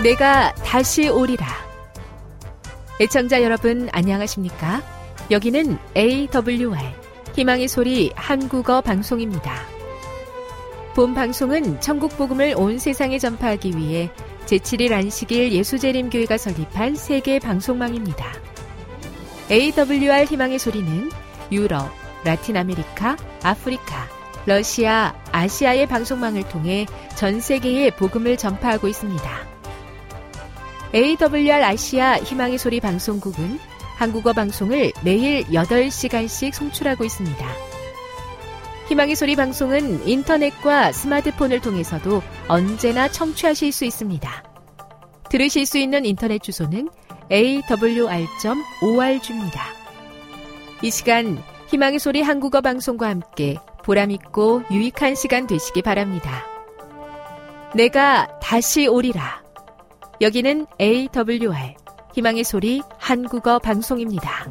내가 다시 오리라. 애청자 여러분 안녕하십니까? 여기는 AWR 희망의 소리 한국어 방송입니다. 본 방송은 천국 복음을 온 세상에 전파하기 위해 제7일 안식일 예수재림교회가 설립한 세계 방송망입니다. AWR 희망의 소리는 유럽, 라틴 아메리카, 아프리카, 러시아, 아시아의 방송망을 통해 전 세계에 복음을 전파하고 있습니다. AWR 아시아 희망의 소리 방송국은 한국어 방송을 매일 8시간씩 송출하고 있습니다. 희망의 소리 방송은 인터넷과 스마트폰을 통해서도 언제나 청취하실 수 있습니다. 들으실 수 있는 인터넷 주소는 awr.org입니다. 이 시간 희망의 소리 한국어 방송과 함께 보람있고 유익한 시간 되시기 바랍니다. 내가 다시 오리라. 여기는 AWR 희망의 소리 한국어 방송입니다.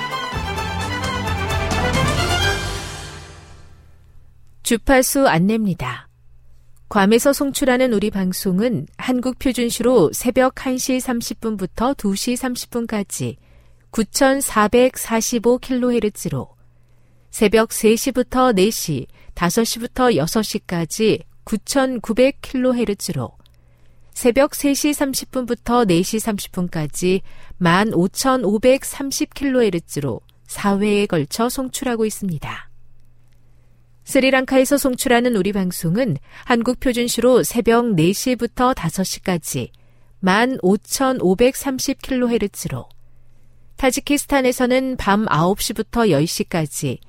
주파수 안내입니다. 괌에서 송출하는 우리 방송은 한국 표준시로 새벽 1시 30분부터 2시 30분까지 9445kHz로 새벽 3시부터 4시, 5시부터 6시까지 9900kHz로 새벽 3시 30분부터 4시 30분까지 15530kHz로 4회에 걸쳐 송출하고 있습니다. 스리랑카에서 송출하는 우리 방송은 한국 표준시로 새벽 4시부터 5시까지 15530kHz로 타지키스탄에서는 밤 9시부터 10시까지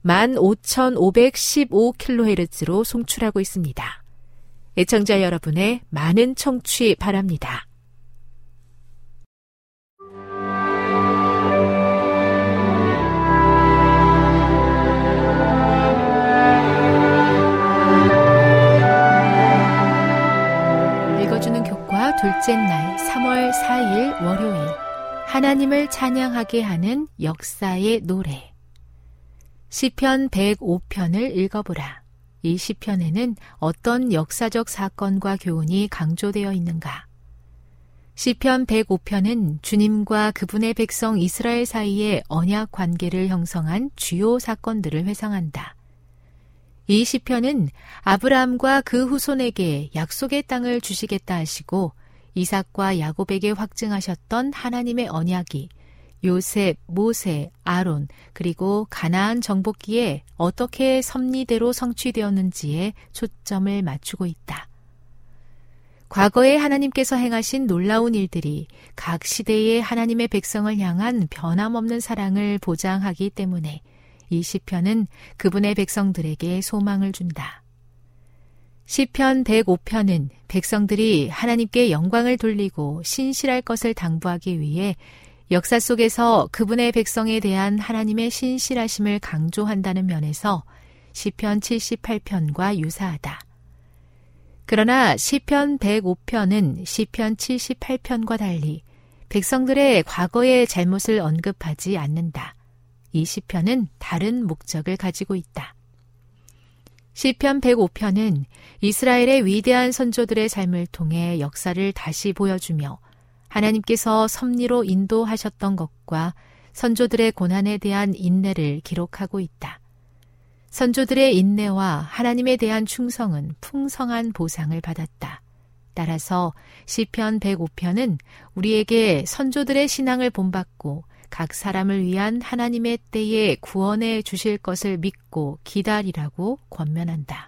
15515kHz로 송출하고 있습니다. 애청자 여러분의 많은 청취 바랍니다. 읽어주는 교과 둘째 날 3월 4일 월요일 하나님을 찬양하게 하는 역사의 노래 시편 105편을 읽어보라. 이 시편에는 어떤 역사적 사건과 교훈이 강조되어 있는가? 시편 105편은 주님과 그분의 백성 이스라엘 사이의 언약 관계를 형성한 주요 사건들을 회상한다. 이 시편은 아브라함과 그 후손에게 약속의 땅을 주시겠다 하시고 이삭과 야곱에게 확증하셨던 하나님의 언약이 요셉, 모세, 아론, 그리고 가나안 정복기에 어떻게 섭리대로 성취되었는지에 초점을 맞추고 있다. 과거에 하나님께서 행하신 놀라운 일들이 각 시대의 하나님의 백성을 향한 변함없는 사랑을 보장하기 때문에 이 시편은 그분의 백성들에게 소망을 준다. 시편 105편은 백성들이 하나님께 영광을 돌리고 신실할 것을 당부하기 위해 역사 속에서 그분의 백성에 대한 하나님의 신실하심을 강조한다는 면에서 시편 78편과 유사하다. 그러나 시편 105편은 시편 78편과 달리 백성들의 과거의 잘못을 언급하지 않는다. 이 시편은 다른 목적을 가지고 있다. 시편 105편은 이스라엘의 위대한 선조들의 삶을 통해 역사를 다시 보여주며 하나님께서 섭리로 인도하셨던 것과 선조들의 고난에 대한 인내를 기록하고 있다. 선조들의 인내와 하나님에 대한 충성은 풍성한 보상을 받았다. 따라서 시편 105편은 우리에게 선조들의 신앙을 본받고 각 사람을 위한 하나님의 때에 구원해 주실 것을 믿고 기다리라고 권면한다.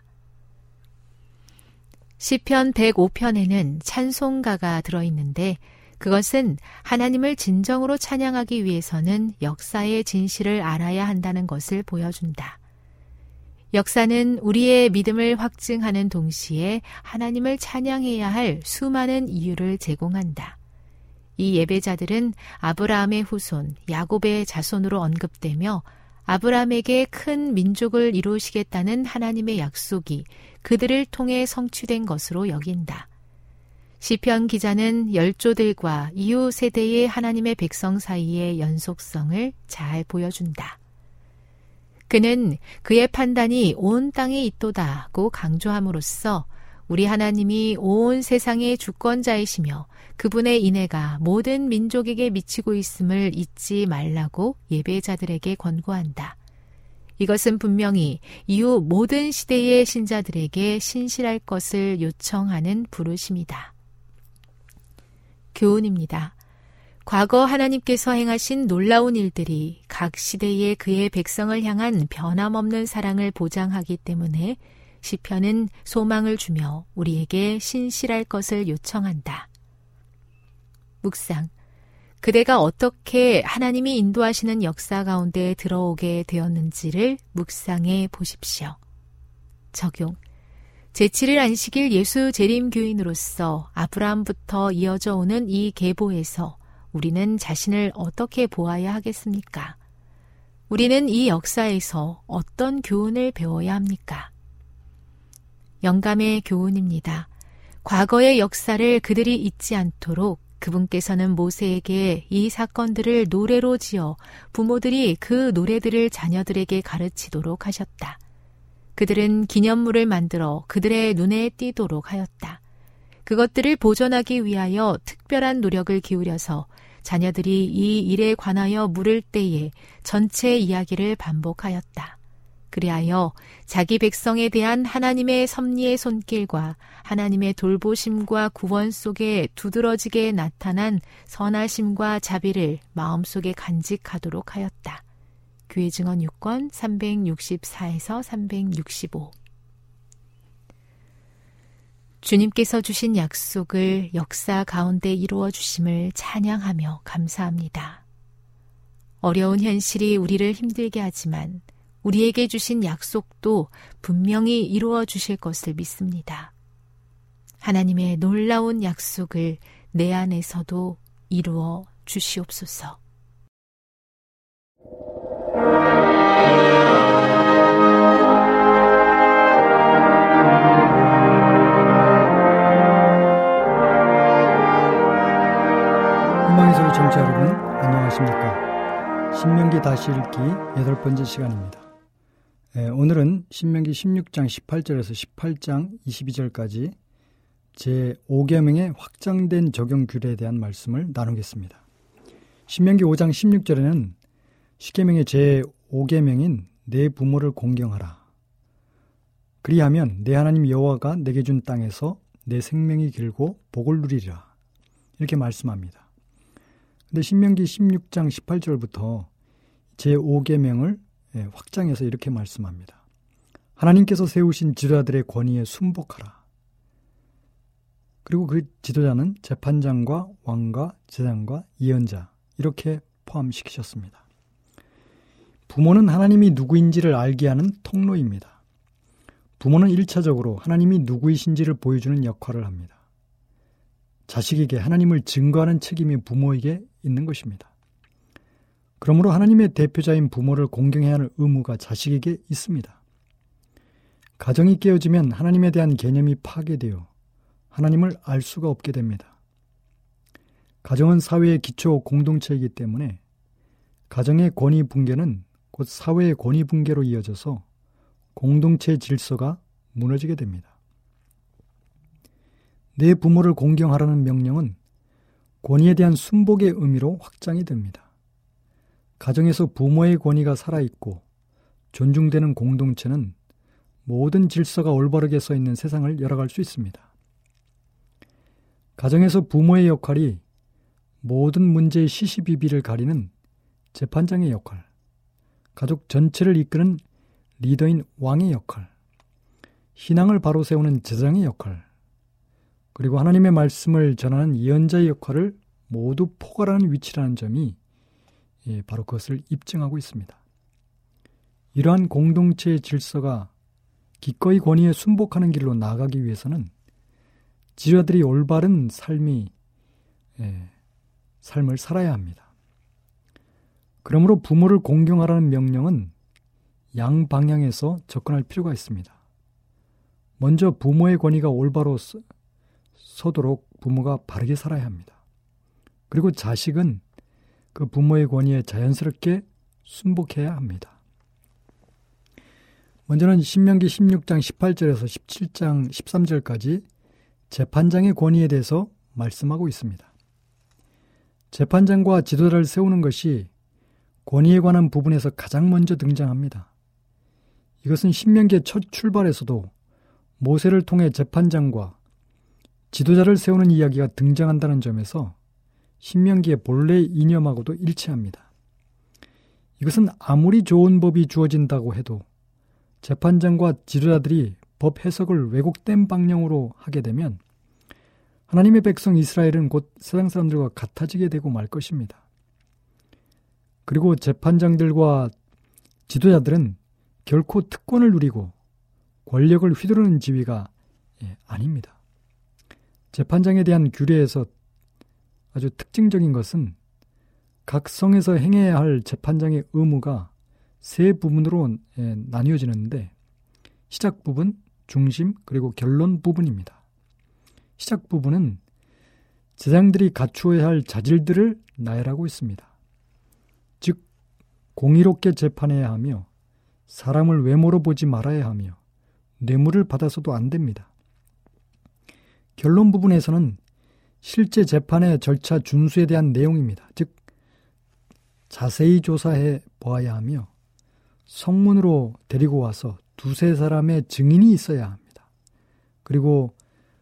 시편 105편에는 찬송가가 들어있는데 그것은 하나님을 진정으로 찬양하기 위해서는 역사의 진실을 알아야 한다는 것을 보여준다. 역사는 우리의 믿음을 확증하는 동시에 하나님을 찬양해야 할 수많은 이유를 제공한다. 이 예배자들은 아브라함의 후손, 야곱의 자손으로 언급되며 아브라함에게 큰 민족을 이루시겠다는 하나님의 약속이 그들을 통해 성취된 것으로 여긴다. 시편 기자는 열조들과 이후 세대의 하나님의 백성 사이의 연속성을 잘 보여준다. 그는 그의 판단이 온 땅에 있도다고 강조함으로써 우리 하나님이 온 세상의 주권자이시며 그분의 인애가 모든 민족에게 미치고 있음을 잊지 말라고 예배자들에게 권고한다. 이것은 분명히 이후 모든 시대의 신자들에게 신실할 것을 요청하는 부르심이다. 교훈입니다. 과거 하나님께서 행하신 놀라운 일들이 각 시대의 그의 백성을 향한 변함없는 사랑을 보장하기 때문에 시편은 소망을 주며 우리에게 신실할 것을 요청한다. 묵상. 그대가 어떻게 하나님이 인도하시는 역사 가운데 들어오게 되었는지를 묵상해 보십시오. 적용. 제7일 안식일 예수 재림 교인으로서 아브라함부터 이어져 오는 이 계보에서 우리는 자신을 어떻게 보아야 하겠습니까? 우리는 이 역사에서 어떤 교훈을 배워야 합니까? 영감의 교훈입니다. 과거의 역사를 그들이 잊지 않도록 그분께서는 모세에게 이 사건들을 노래로 지어 부모들이 그 노래들을 자녀들에게 가르치도록 하셨다. 그들은 기념물을 만들어 그들의 눈에 띄도록 하였다. 그것들을 보존하기 위하여 특별한 노력을 기울여서 자녀들이 이 일에 관하여 물을 때에 전체 이야기를 반복하였다. 그리하여 자기 백성에 대한 하나님의 섭리의 손길과 하나님의 돌보심과 구원 속에 두드러지게 나타난 선하심과 자비를 마음속에 간직하도록 하였다. 교회 증언 6권 364에서 365. 주님께서 주신 약속을 역사 가운데 이루어 주심을 찬양하며 감사합니다. 어려운 현실이 우리를 힘들게 하지만 우리에게 주신 약속도 분명히 이루어 주실 것을 믿습니다. 하나님의 놀라운 약속을 내 안에서도 이루어 주시옵소서. 희망의 소리 청취자 여러분, 안녕하십니까? 신명기 다시 읽기 8번째 시간입니다. 오늘은 신명기 16장 18절에서 18장 22절까지 제5계명의 확장된 적용 규례에 대한 말씀을 나누겠습니다. 신명기 5장 16절에는 10계명의 제5계명인 내 부모를 공경하라. 그리하면 내 하나님 여호와가 내게 준 땅에서 내 생명이 길고 복을 누리리라. 이렇게 말씀합니다. 근데 신명기 16장 18절부터 제5계명을 확장해서 이렇게 말씀합니다. 하나님께서 세우신 지도자들의 권위에 순복하라. 그리고 그 지도자는 재판장과 왕과 제사장과 예언자 이렇게 포함시키셨습니다. 부모는 하나님이 누구인지를 알게 하는 통로입니다. 부모는 1차적으로 하나님이 누구이신지를 보여주는 역할을 합니다. 자식에게 하나님을 증거하는 책임이 부모에게 있는 것입니다. 그러므로 하나님의 대표자인 부모를 공경해야 하는 의무가 자식에게 있습니다. 가정이 깨어지면 하나님에 대한 개념이 파괴되어 하나님을 알 수가 없게 됩니다. 가정은 사회의 기초 공동체이기 때문에 가정의 권위 붕괴는 곧 사회의 권위 붕괴로 이어져서 공동체의 질서가 무너지게 됩니다. 내 부모를 공경하라는 명령은 권위에 대한 순복의 의미로 확장이 됩니다. 가정에서 부모의 권위가 살아있고 존중되는 공동체는 모든 질서가 올바르게 서 있는 세상을 열어갈 수 있습니다. 가정에서 부모의 역할이 모든 문제의 시시비비를 가리는 재판장의 역할, 가족 전체를 이끄는 리더인 왕의 역할, 신앙을 바로 세우는 제사장의 역할, 그리고 하나님의 말씀을 전하는 예언자의 역할을 모두 포괄하는 위치라는 점이 바로 그것을 입증하고 있습니다. 이러한 공동체의 질서가 기꺼이 권위에 순복하는 길로 나아가기 위해서는 지도자들이 올바른 삶을 살아야 합니다. 그러므로 부모를 공경하라는 명령은 양방향에서 접근할 필요가 있습니다. 먼저 부모의 권위가 올바로 서도록 부모가 바르게 살아야 합니다. 그리고 자식은 그 부모의 권위에 자연스럽게 순복해야 합니다. 먼저는 신명기 16장 18절에서 17장 13절까지 재판장의 권위에 대해서 말씀하고 있습니다. 재판장과 지도자를 세우는 것이 권위에 관한 부분에서 가장 먼저 등장합니다. 이것은 신명기의 첫 출발에서도 모세를 통해 재판장과 지도자를 세우는 이야기가 등장한다는 점에서 신명기의 본래 이념하고도 일치합니다. 이것은 아무리 좋은 법이 주어진다고 해도 재판장과 지도자들이 법 해석을 왜곡된 방향으로 하게 되면 하나님의 백성 이스라엘은 곧 세상 사람들과 같아지게 되고 말 것입니다. 그리고 재판장들과 지도자들은 결코 특권을 누리고 권력을 휘두르는 지위가 아닙니다. 재판장에 대한 규례에서 아주 특징적인 것은 각 성에서 행해야 할 재판장의 의무가 세 부분으로 나뉘어지는데 시작 부분, 중심, 그리고 결론 부분입니다. 시작 부분은 제장들이 갖추어야 할 자질들을 나열하고 있습니다. 즉, 공의롭게 재판해야 하며 사람을 외모로 보지 말아야 하며 뇌물을 받아서도 안 됩니다. 결론 부분에서는 실제 재판의 절차 준수에 대한 내용입니다. 즉, 자세히 조사해 보아야 하며 성문으로 데리고 와서 두세 사람의 증인이 있어야 합니다. 그리고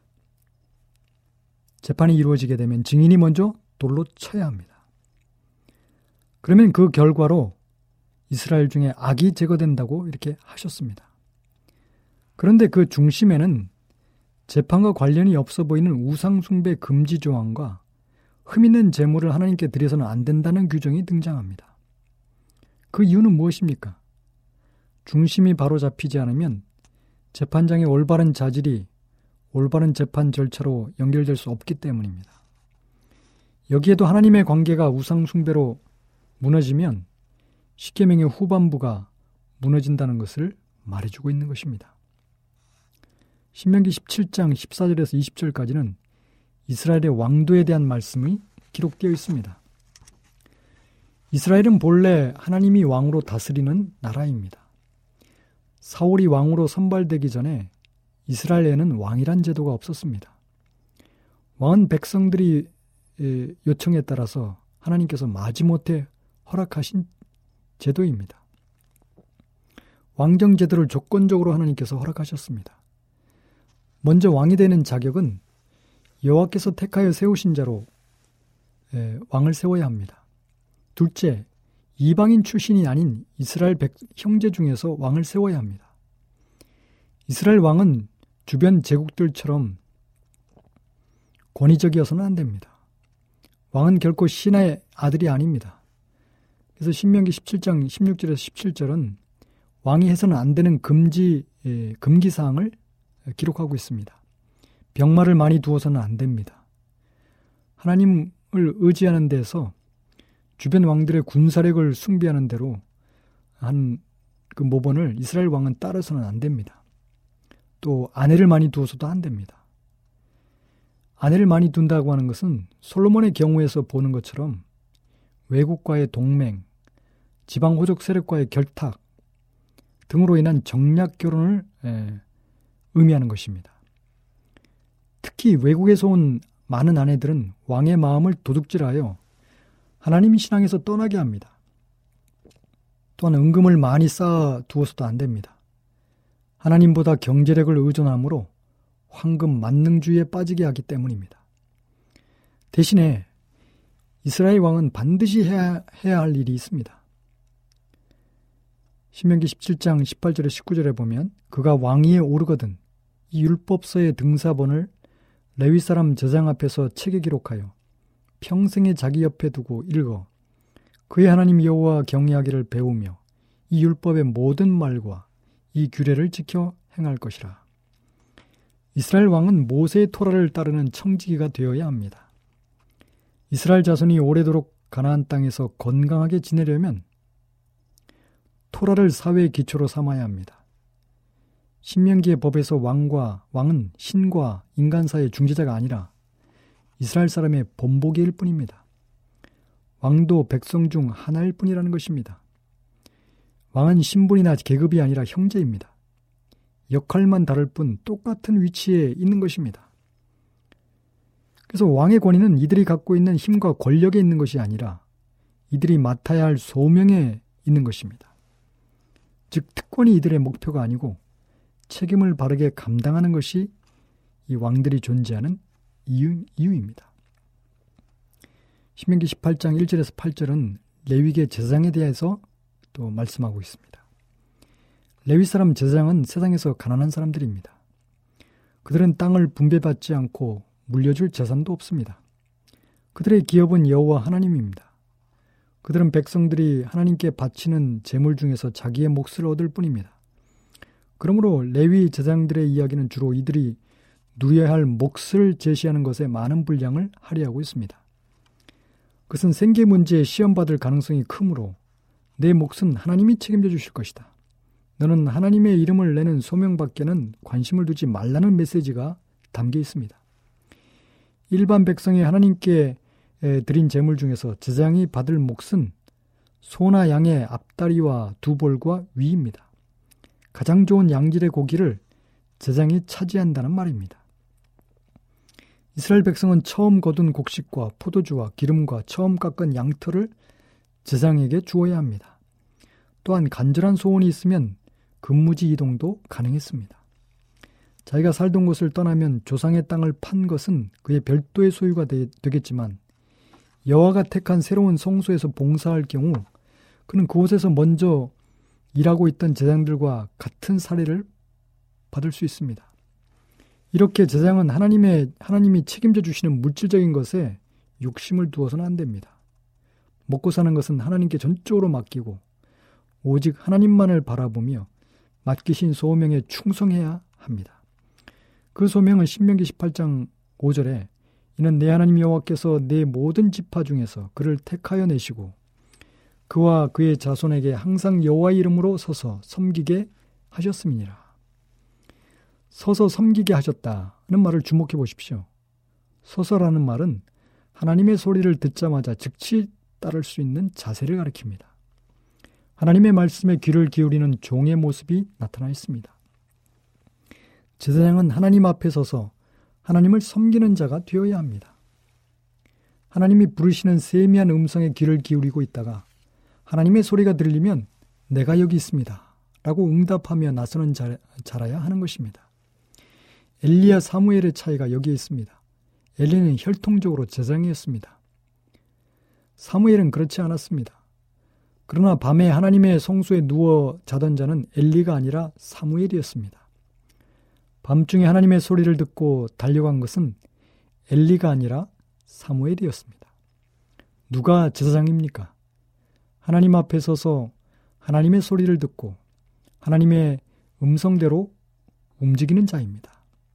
재판이 이루어지게 되면 증인이 먼저 돌로 쳐야 합니다. 그러면 그 결과로 이스라엘 중에 악이 제거된다고 이렇게 하셨습니다. 그런데 그 중심에는 재판과 관련이 없어 보이는 우상숭배 금지 조항과 흠있는 재물을 하나님께 드려서는 안 된다는 규정이 등장합니다. 그 이유는 무엇입니까? 중심이 바로 잡히지 않으면 재판장의 올바른 자질이 올바른 재판 절차로 연결될 수 없기 때문입니다. 여기에도 하나님의 관계가 우상숭배로 무너지면 십계명의 후반부가 무너진다는 것을 말해주고 있는 것입니다. 신명기 17장 14절에서 20절까지는 이스라엘의 왕도에 대한 말씀이 기록되어 있습니다. 이스라엘은 본래 하나님이 왕으로 다스리는 나라입니다. 사울이 왕으로 선발되기 전에 이스라엘에는 왕이란 제도가 없었습니다. 왕은 백성들이 요청에 따라서 하나님께서 마지못해 허락하신 제도입니다. 왕정 제도를 조건적으로 하나님께서 허락하셨습니다. 먼저 왕이 되는 자격은 여호와께서 택하여 세우신 자로 왕을 세워야 합니다. 둘째, 이방인 출신이 아닌 이스라엘 형제 중에서 왕을 세워야 합니다. 이스라엘 왕은 주변 제국들처럼 권위적이어서는 안 됩니다. 왕은 결코 신의 아들이 아닙니다. 그래서 신명기 17장 16절에서 17절은 왕이 해서는 안 되는 금기사항을 기록하고 있습니다. 병마를 많이 두어서는 안 됩니다. 하나님을 의지하는 데서 주변 왕들의 군사력을 숭배하는 대로 한 그 모본을 이스라엘 왕은 따라서는 안 됩니다. 또 아내를 많이 두어서도 안 됩니다. 아내를 많이 둔다고 하는 것은 솔로몬의 경우에서 보는 것처럼 외국과의 동맹, 지방 호족 세력과의 결탁 등으로 인한 정략 결혼을 의미하는 것입니다. 특히 외국에서 온 많은 아내들은 왕의 마음을 도둑질하여 하나님 신앙에서 떠나게 합니다. 또한 은금을 많이 쌓아 두어서도 안 됩니다. 하나님보다 경제력을 의존하므로 황금 만능주의에 빠지게 하기 때문입니다. 대신에 이스라엘 왕은 반드시 해야 할 일이 있습니다. 신명기 17장 18절에 19절에 보면 그가 왕위에 오르거든 이 율법서의 등사본을 레위 사람 제장 앞에서 책에 기록하여 평생에 자기 옆에 두고 읽어 그의 하나님 여호와 경외하기를 배우며 이 율법의 모든 말과 이 규례를 지켜 행할 것이라. 이스라엘 왕은 모세의 토라를 따르는 청지기가 되어야 합니다. 이스라엘 자손이 오래도록 가나안 땅에서 건강하게 지내려면 토라를 사회의 기초로 삼아야 합니다. 신명기의 법에서 왕은 신과 인간 사이의 중재자가 아니라 이스라엘 사람의 본보기일 뿐입니다. 왕도 백성 중 하나일 뿐이라는 것입니다. 왕은 신분이나 계급이 아니라 형제입니다. 역할만 다를 뿐 똑같은 위치에 있는 것입니다. 그래서 왕의 권위는 이들이 갖고 있는 힘과 권력에 있는 것이 아니라 이들이 맡아야 할 소명에 있는 것입니다. 즉 특권이 이들의 목표가 아니고 책임을 바르게 감당하는 것이 이 왕들이 존재하는 이유입니다. 신명기 18장 1절에서 8절은 레위계 제사장에 대해서 또 말씀하고 있습니다. 레위 사람 제사장은 세상에서 가난한 사람들입니다. 그들은 땅을 분배받지 않고 물려줄 재산도 없습니다. 그들의 기업은 여호와 하나님입니다. 그들은 백성들이 하나님께 바치는 제물 중에서 자기의 몫을 얻을 뿐입니다. 그러므로 레위 제사장들의 이야기는 주로 이들이 누려야 할 몫을 제시하는 것에 많은 분량을 할애하고 있습니다. 그것은 생계 문제에 시험받을 가능성이 크므로 내 몫은 하나님이 책임져 주실 것이다. 너는 하나님의 이름을 내는 소명밖에는 관심을 두지 말라는 메시지가 담겨 있습니다. 일반 백성이 하나님께 드린 제물 중에서 제사장이 받을 몫은 소나 양의 앞다리와 두 볼과 위입니다. 가장 좋은 양질의 고기를 제사장이 차지한다는 말입니다. 이스라엘 백성은 처음 거둔 곡식과 포도주와 기름과 처음 깎은 양털을 제사장에게 주어야 합니다. 또한 간절한 소원이 있으면 근무지 이동도 가능했습니다. 자기가 살던 곳을 떠나면 조상의 땅을 판 것은 그의 별도의 소유가 되겠지만 여호와가 택한 새로운 성소에서 봉사할 경우 그는 그곳에서 먼저 일하고 있던 제사장들과 같은 사례를 받을 수 있습니다. 이렇게 제사장은 하나님이 책임져 주시는 물질적인 것에 욕심을 두어서는 안 됩니다. 먹고 사는 것은 하나님께 전적으로 맡기고 오직 하나님만을 바라보며 맡기신 소명에 충성해야 합니다. 그 소명은 신명기 18장 5절에 이는 내 하나님 여호와께서 내 모든 지파 중에서 그를 택하여 내시고 그와 그의 자손에게 항상 여호와의 이름으로 서서 섬기게 하셨음이니라. 서서 섬기게 하셨다는 말을 주목해 보십시오. 서서라는 말은 하나님의 소리를 듣자마자 즉시 따를 수 있는 자세를 가리킵니다. 하나님의 말씀에 귀를 기울이는 종의 모습이 나타나 있습니다. 제사장은 하나님 앞에 서서 하나님을 섬기는 자가 되어야 합니다. 하나님이 부르시는 세미한 음성에 귀를 기울이고 있다가 하나님의 소리가 들리면 내가 여기 있습니다 라고 응답하며 나서는 자라야 하는 것입니다. 엘리야 사무엘의 차이가 여기에 있습니다. 엘리는 혈통적으로 제사장이었습니다. 사무엘은 그렇지 않았습니다. 그러나 밤에 하나님의 성소에 누워 자던 자는 엘리가 아니라 사무엘이었습니다. 밤중에 하나님의 소리를 듣고 달려간 것은 엘리가 아니라 사무엘이었습니다. 누가 제사장입니까? 하나님 앞에 서서 하나님의 소리를 듣고 하나님의 음성대로 움직이는 자입니다.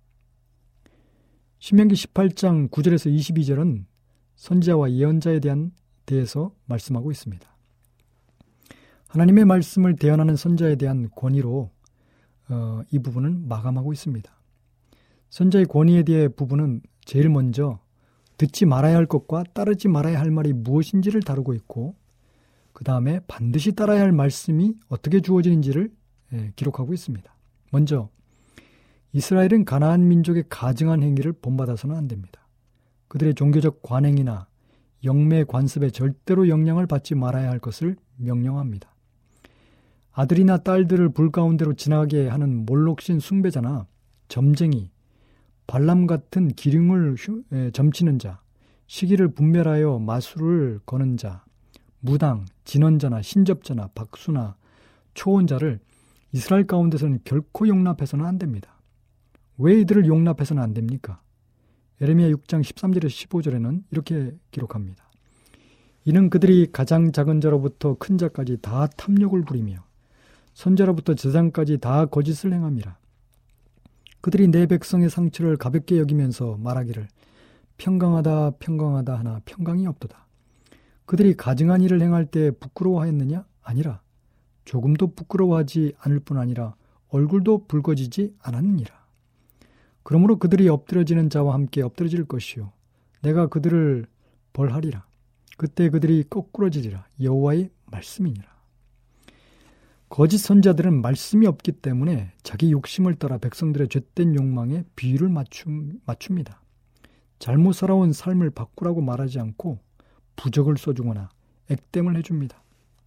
신명기 18장 9절에서 22절은 선지자와 예언자에 대해서 말씀하고 있습니다. 하나님의 말씀을 대언하는 선지자에 대한 권위로 이 부분은 마감하고 있습니다. 선지자의 권위에 대해 부분은 제일 먼저 듣지 말아야 할 것과 따르지 말아야 할 말이 무엇인지를 다루고 있고 그 다음에 반드시 따라야 할 말씀이 어떻게 주어지는지를 기록하고 있습니다. 먼저 이스라엘은 가나안 민족의 가증한 행위를 본받아서는 안 됩니다. 그들의 종교적 관행이나 영매 관습에 절대로 영향을 받지 말아야 할 것을 명령합니다. 아들이나 딸들을 불 가운데로 지나가게 하는 몰록신 숭배자나 점쟁이, 발람 같은 기륭을 점치는 자, 시기를 분별하여 마술을 거는 자, 무당, 진언자나 신접자나 박수나 초혼자를 이스라엘 가운데서는 결코 용납해서는 안 됩니다. 왜 이들을 용납해서는 안 됩니까? 예레미야 6장 13절에서 15절에는 이렇게 기록합니다. 이는 그들이 가장 작은 자로부터 큰 자까지 다 탐욕을 부리며 선자로부터 제사장까지 다 거짓을 행함이라. 그들이 내 백성의 상처를 가볍게 여기면서 말하기를 평강하다 평강하다 하나 평강이 없도다. 그들이 가증한 일을 행할 때 부끄러워하였느냐? 아니라 조금도 부끄러워하지 않을 뿐 아니라 얼굴도 붉어지지 않았느니라. 그러므로 그들이 엎드려지는 자와 함께 엎드려질 것이요 내가 그들을 벌하리라. 그때 그들이 거꾸러지리라. 여호와의 말씀이니라. 거짓 선자들은 말씀이 없기 때문에 자기 욕심을 따라 백성들의 죄된 욕망에 비유를 맞춥니다. 잘못 살아온 삶을 바꾸라고 말하지 않고 부적을 써주거나 액땜을 해줍니다.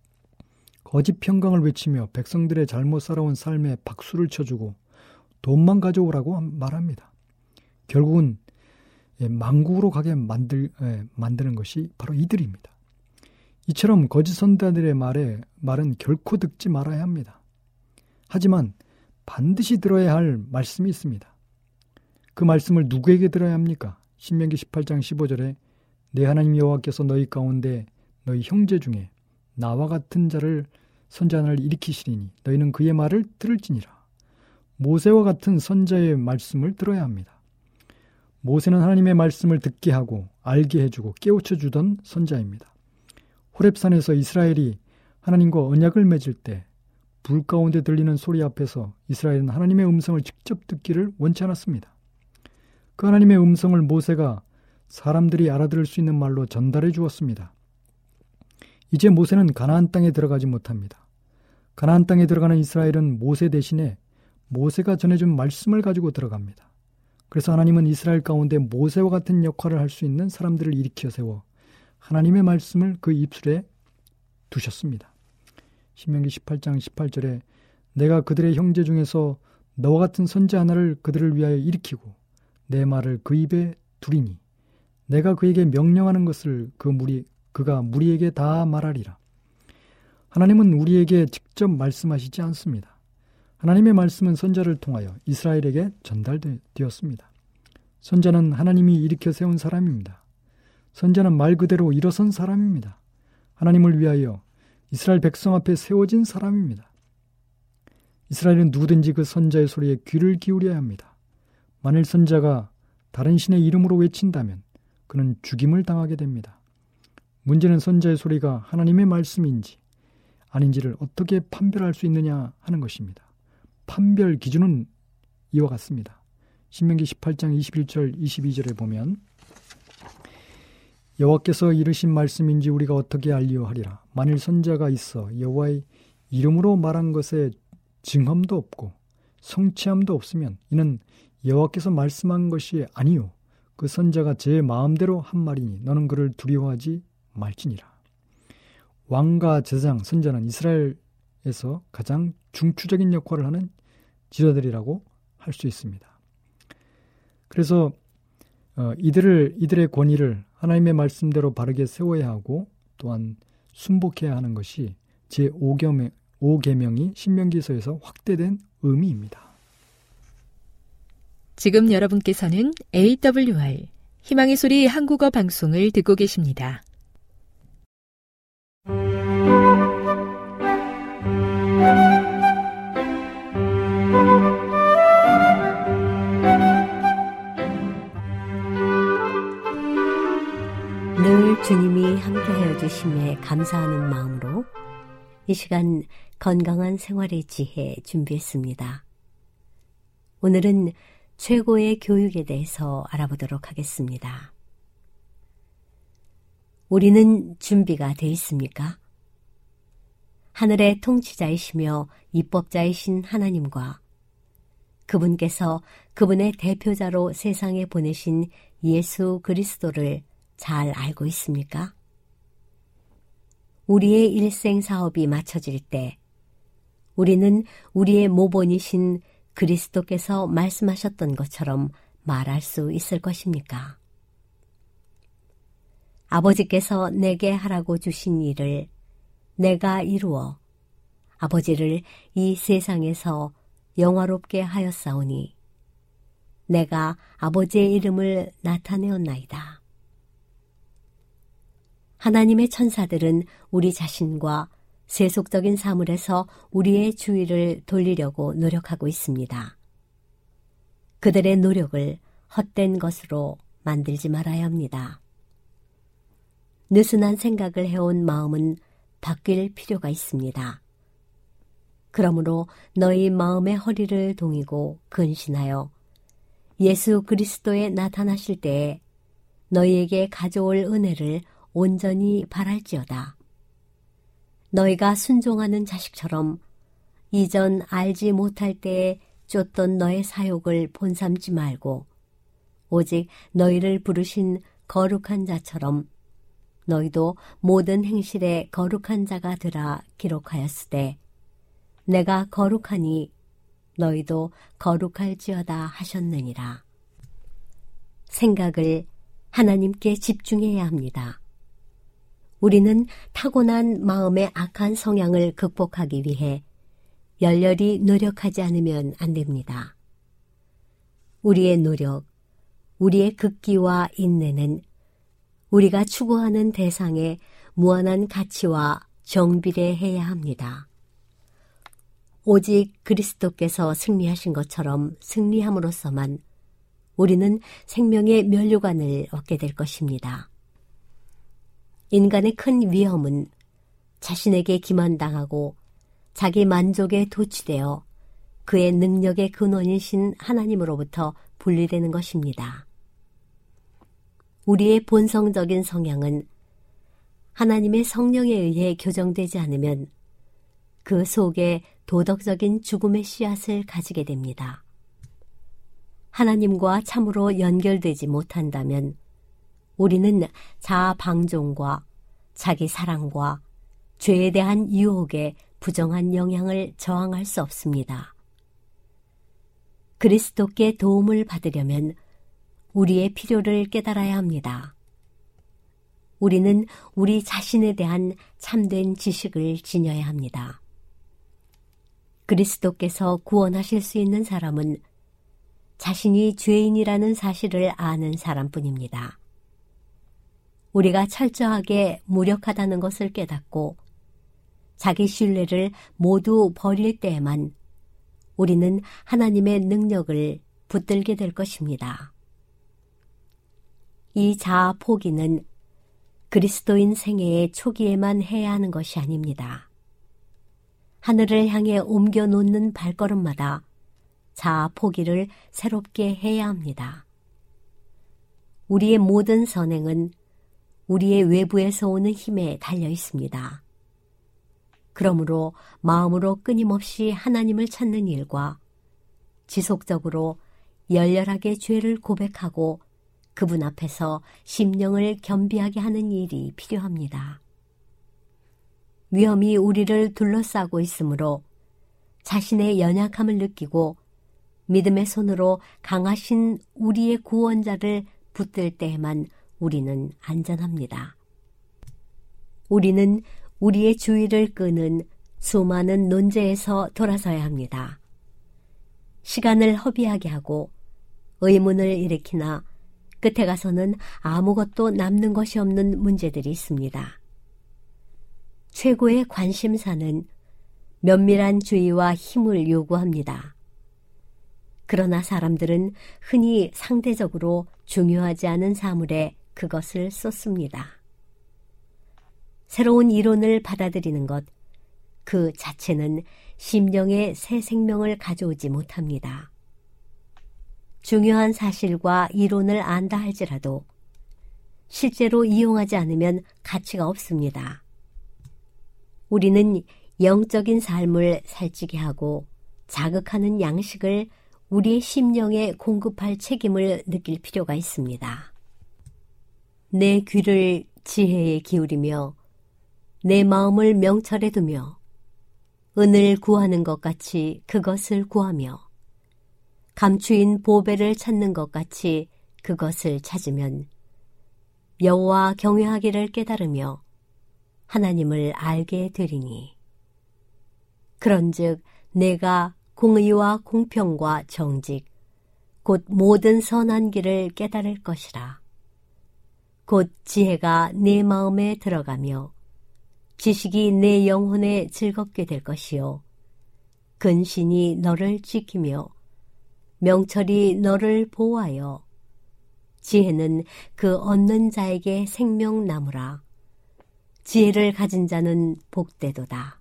거짓 평강을 외치며 백성들의 잘못 살아온 삶에 박수를 쳐주고 돈만 가져오라고 말합니다. 결국은 망국으로 가게 만드는 것이 바로 이들입니다. 이처럼 거짓 선자들의 말은 결코 듣지 말아야 합니다. 하지만 반드시 들어야 할 말씀이 있습니다. 그 말씀을 누구에게 들어야 합니까? 신명기 18장 15절에 내 하나님 여호와께서 너희 가운데 너희 형제 중에 나와 같은 선자 하나를 일으키시리니 너희는 그의 말을 들을지니라. 모세와 같은 선자의 말씀을 들어야 합니다. 모세는 하나님의 말씀을 듣게 하고 알게 해주고 깨우쳐 주던 선자입니다. 호렙산에서 이스라엘이 하나님과 언약을 맺을 때 불 가운데 들리는 소리 앞에서 이스라엘은 하나님의 음성을 직접 듣기를 원치 않았습니다. 그 하나님의 음성을 모세가 사람들이 알아들을 수 있는 말로 전달해 주었습니다. 이제 모세는 가나안 땅에 들어가지 못합니다. 가나안 땅에 들어가는 이스라엘은 모세 대신에 모세가 전해준 말씀을 가지고 들어갑니다. 그래서 하나님은 이스라엘 가운데 모세와 같은 역할을 할 수 있는 사람들을 일으켜 세워 하나님의 말씀을 그 입술에 두셨습니다. 신명기 18장 18절에 내가 그들의 형제 중에서 너와 같은 선자 하나를 그들을 위하여 일으키고 내 말을 그 입에 두리니 내가 그에게 명령하는 것을 그가 무리에게 다 말하리라. 하나님은 우리에게 직접 말씀하시지 않습니다. 하나님의 말씀은 선자를 통하여 이스라엘에게 전달되었습니다. 선자는 하나님이 일으켜 세운 사람입니다. 선자는 말 그대로 일어선 사람입니다. 하나님을 위하여 이스라엘 백성 앞에 세워진 사람입니다. 이스라엘은 누구든지 그 선자의 소리에 귀를 기울여야 합니다. 만일 선자가 다른 신의 이름으로 외친다면 그는 죽임을 당하게 됩니다. 문제는 선자의 소리가 하나님의 말씀인지 아닌지를 어떻게 판별할 수 있느냐 하는 것입니다. 판별 기준은 이와 같습니다. 신명기 18장 21절 22절에 보면 여호와께서 이르신 말씀인지 우리가 어떻게 알리오하리라. 만일 선자가 있어 여호와의 이름으로 말한 것에 증험도 없고 성취함도 없으면 이는 여호와께서 말씀한 것이 아니요 그 선자가 제 마음대로 한 말이니 너는 그를 두려워하지 말지니라. 왕과 제사장, 선자는 이스라엘에서 가장 중추적인 역할을 하는 지도자들이라고 할 수 있습니다. 그래서 이들의 권위를 하나님의 말씀대로 바르게 세워야 하고 또한 순복해야 하는 것이 제5계명이 신명기서에서 확대된 의미입니다. 지금 여러분께서는 AWR 희망의 소리 한국어 방송을 듣고 계십니다. 늘 주님이 함께하여 주심에 감사하는 마음으로 이 시간 건강한 생활의 지혜 준비했습니다. 오늘은 최고의 교육에 대해서 알아보도록 하겠습니다. 우리는 준비가 되어 있습니까? 하늘의 통치자이시며 입법자이신 하나님과 그분께서 그분의 대표자로 세상에 보내신 예수 그리스도를 잘 알고 있습니까? 우리의 일생 사업이 마쳐질 때 우리는 우리의 모본이신 그리스도께서 말씀하셨던 것처럼 말할 수 있을 것입니까? 아버지께서 내게 하라고 주신 일을 내가 이루어 아버지를 이 세상에서 영화롭게 하였사오니 내가 아버지의 이름을 나타내었나이다. 하나님의 천사들은 우리 자신과 세속적인 사물에서 우리의 주의를 돌리려고 노력하고 있습니다. 그들의 노력을 헛된 것으로 만들지 말아야 합니다. 느슨한 생각을 해온 마음은 바뀔 필요가 있습니다. 그러므로 너희 마음의 허리를 동이고 근신하여 예수 그리스도에 나타나실 때에 너희에게 가져올 은혜를 온전히 바랄지어다. 너희가 순종하는 자식처럼 이전 알지 못할 때에 쫓던 너의 사욕을 본삼지 말고 오직 너희를 부르신 거룩한 자처럼 너희도 모든 행실에 거룩한 자가 되라 기록하였으되 내가 거룩하니 너희도 거룩할지어다 하셨느니라. 생각을 하나님께 집중해야 합니다. 우리는 타고난 마음의 악한 성향을 극복하기 위해 열렬히 노력하지 않으면 안 됩니다. 우리의 노력, 우리의 극기와 인내는 우리가 추구하는 대상에 무한한 가치와 정비례해야 합니다. 오직 그리스도께서 승리하신 것처럼 승리함으로써만 우리는 생명의 면류관을 얻게 될 것입니다. 인간의 큰 위험은 자신에게 기만당하고 자기 만족에 도취되어 그의 능력의 근원이신 하나님으로부터 분리되는 것입니다. 우리의 본성적인 성향은 하나님의 성령에 의해 교정되지 않으면 그 속에 도덕적인 죽음의 씨앗을 가지게 됩니다. 하나님과 참으로 연결되지 못한다면 우리는 자아 방종과 자기 사랑과 죄에 대한 유혹에 부정한 영향을 저항할 수 없습니다. 그리스도께 도움을 받으려면 우리의 필요를 깨달아야 합니다. 우리는 우리 자신에 대한 참된 지식을 지녀야 합니다. 그리스도께서 구원하실 수 있는 사람은 자신이 죄인이라는 사실을 아는 사람뿐입니다. 우리가 철저하게 무력하다는 것을 깨닫고 자기 신뢰를 모두 버릴 때에만 우리는 하나님의 능력을 붙들게 될 것입니다. 이 자아 포기는 그리스도인 생애의 초기에만 해야 하는 것이 아닙니다. 하늘을 향해 옮겨 놓는 발걸음마다 자아 포기를 새롭게 해야 합니다. 우리의 모든 선행은 우리의 외부에서 오는 힘에 달려 있습니다. 그러므로 마음으로 끊임없이 하나님을 찾는 일과 지속적으로 열렬하게 죄를 고백하고 그분 앞에서 심령을 겸비하게 하는 일이 필요합니다. 위험이 우리를 둘러싸고 있으므로 자신의 연약함을 느끼고 믿음의 손으로 강하신 우리의 구원자를 붙들 때에만 우리는 안전합니다. 우리는 우리의 주의를 끄는 수많은 논제에서 돌아서야 합니다. 시간을 허비하게 하고 의문을 일으키나 끝에 가서는 아무것도 남는 것이 없는 문제들이 있습니다. 최고의 관심사는 면밀한 주의와 힘을 요구합니다. 그러나 사람들은 흔히 상대적으로 중요하지 않은 사물에 그것을 쏟습니다. 새로운 이론을 받아들이는 것, 그 자체는 심령의 새 생명을 가져오지 못합니다. 중요한 사실과 이론을 안다 할지라도 실제로 이용하지 않으면 가치가 없습니다. 우리는 영적인 삶을 살찌게 하고 자극하는 양식을 우리의 심령에 공급할 책임을 느낄 필요가 있습니다. 내 귀를 지혜에 기울이며 내 마음을 명철에 두며 은을 구하는 것 같이 그것을 구하며 감추인 보배를 찾는 것 같이 그것을 찾으면 여호와 경외하기를 깨달으며 하나님을 알게 되리니 그런즉 내가 공의와 공평과 정직 곧 모든 선한 길을 깨달을 것이라. 곧 지혜가 내 마음에 들어가며 지식이 내 영혼에 즐겁게 될 것이요 근신이 너를 지키며 명철이 너를 보호하여 지혜는 그 얻는 자에게 생명나무라. 지혜를 가진 자는 복되도다.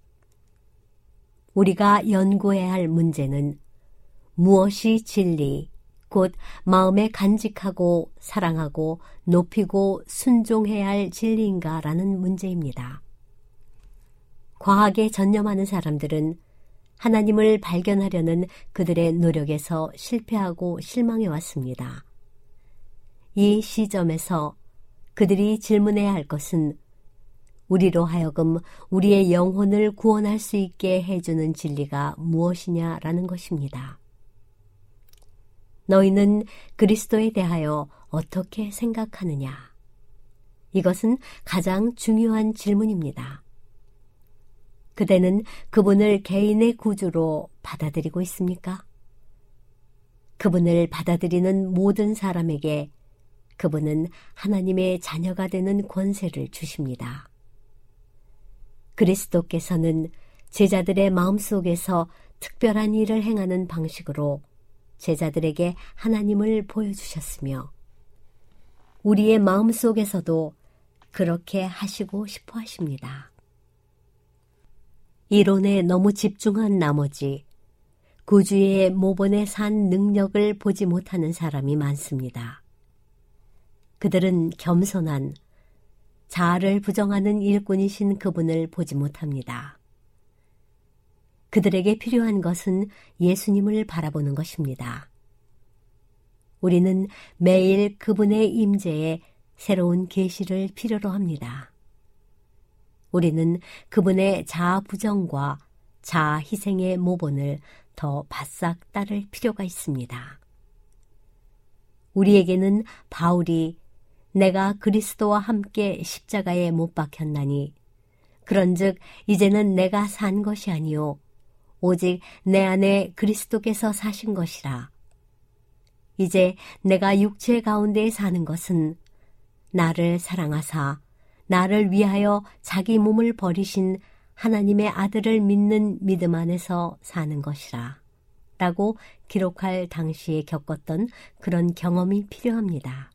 우리가 연구해야 할 문제는 무엇이 진리, 곧 마음에 간직하고 사랑하고 높이고 순종해야 할 진리인가라는 문제입니다. 과학에 전념하는 사람들은 하나님을 발견하려는 그들의 노력에서 실패하고 실망해 왔습니다. 이 시점에서 그들이 질문해야 할 것은 우리로 하여금 우리의 영혼을 구원할 수 있게 해주는 진리가 무엇이냐라는 것입니다. 너희는 그리스도에 대하여 어떻게 생각하느냐? 이것은 가장 중요한 질문입니다. 그대는 그분을 개인의 구주로 받아들이고 있습니까? 그분을 받아들이는 모든 사람에게 그분은 하나님의 자녀가 되는 권세를 주십니다. 그리스도께서는 제자들의 마음속에서 특별한 일을 행하는 방식으로 제자들에게 하나님을 보여주셨으며 우리의 마음속에서도 그렇게 하시고 싶어 하십니다. 이론에 너무 집중한 나머지 구주의 모본에 산 능력을 보지 못하는 사람이 많습니다. 그들은 겸손한 자아를 부정하는 일꾼이신 그분을 보지 못합니다. 그들에게 필요한 것은 예수님을 바라보는 것입니다. 우리는 매일 그분의 임재에 새로운 계시를 필요로 합니다. 우리는 그분의 자아 부정과 자아 희생의 모본을 더 바싹 따를 필요가 있습니다. 우리에게는 바울이 내가 그리스도와 함께 십자가에 못 박혔나니 그런즉 이제는 내가 산 것이 아니요 오직 내 안에 그리스도께서 사신 것이라. 이제 내가 육체 가운데 사는 것은 나를 사랑하사 나를 위하여 자기 몸을 버리신 하나님의 아들을 믿는 믿음 안에서 사는 것이라 라고 기록할 당시에 겪었던 그런 경험이 필요합니다.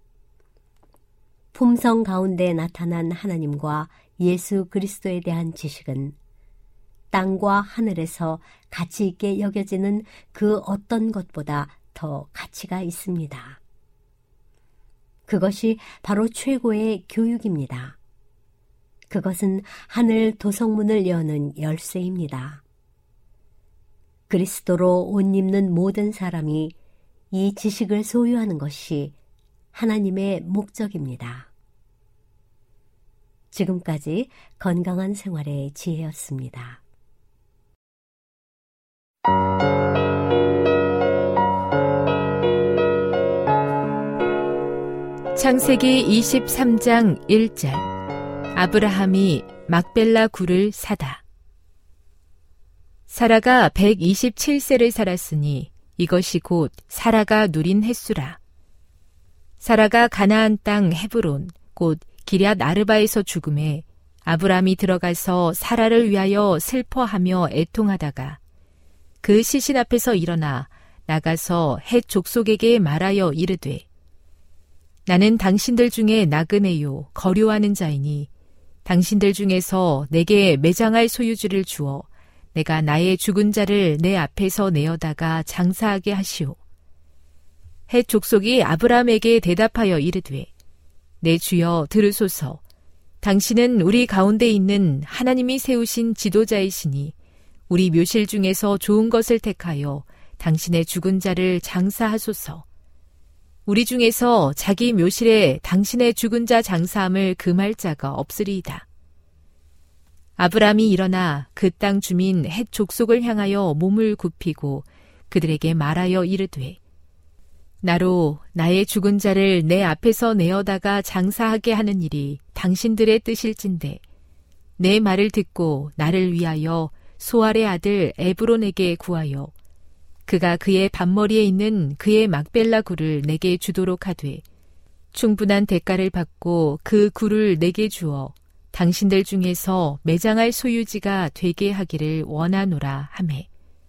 품성 가운데 나타난 하나님과 예수 그리스도에 대한 지식은 땅과 하늘에서 가치 있게 여겨지는 그 어떤 것보다 더 가치가 있습니다. 그것이 바로 최고의 교육입니다. 그것은 하늘 도성문을 여는 열쇠입니다. 그리스도로 옷 입는 모든 사람이 이 지식을 소유하는 것이 하나님의 목적입니다. 지금까지 건강한 생활의 지혜였습니다. 창세기 23장 1절 아브라함이 막벨라 굴을 사다. 사라가 127세를 살았으니 이것이 곧 사라가 누린 횟수라. 사라가 가나안 땅 헤브론 곧 기럇 아르바에서 죽음에 아브라함이 들어가서 사라를 위하여 슬퍼하며 애통하다가 그 시신 앞에서 일어나 나가서 헷 족속에게 말하여 이르되 나는 당신들 중에 나그네요 거류하는 자이니 당신들 중에서 내게 매장할 소유주를 주어 내가 나의 죽은 자를 내 앞에서 내어다가 장사하게 하시오. 헷 족속이 아브라함에게 대답하여 이르되 내 주여 들으소서. 당신은 우리 가운데 있는 하나님이 세우신 지도자이시니 우리 묘실 중에서 좋은 것을 택하여 당신의 죽은 자를 장사하소서. 우리 중에서 자기 묘실에 당신의 죽은 자 장사함을 금할 자가 없으리이다. 아브라함이 일어나 그 땅 주민 헷 족속을 향하여 몸을 굽히고 그들에게 말하여 이르되 나로 나의 죽은 자를 내 앞에서 내어다가 장사하게 하는 일이 당신들의 뜻일진데 내 말을 듣고 나를 위하여 소알의 아들 에브론에게 구하여 그가 그의 밭머리에 있는 그의 막벨라 굴을 내게 주도록 하되 충분한 대가를 받고 그 굴을 내게 주어 당신들 중에서 매장할 소유지가 되게 하기를 원하노라 하매